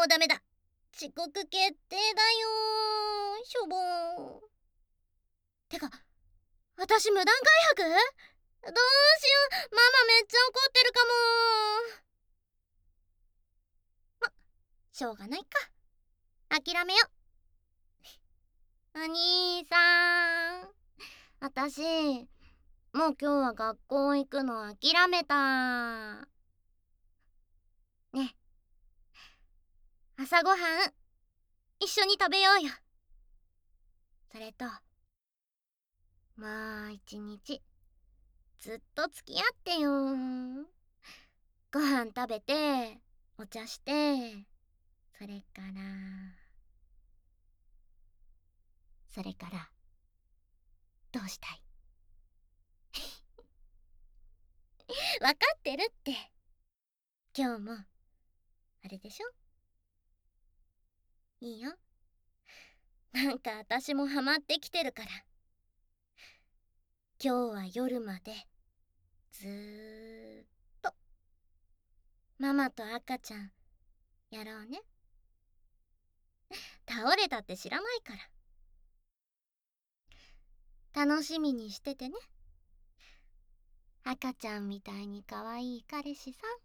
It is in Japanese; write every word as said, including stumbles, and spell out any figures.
うダメだ。遅刻決定だよー。しょぼーん。てか、私無断開白？どうしよう、ママめっちゃ怒ってるかも。ま、しょうがないか。諦めよ。お兄さん、私もう今日は学校行くの諦めた。ね、朝ごはん一緒に食べようよ。それともう一日ずっと付き合ってよ。ご飯食べてお茶して、それからそれからどうしたい？わかってるって。今日もあれでしょ？いいよ。なんか私もハマってきてるから。今日は夜までずーっとママと赤ちゃんやろうね。倒れたって知らないから。楽しみにしててね。赤ちゃんみたいに可愛い彼氏さん。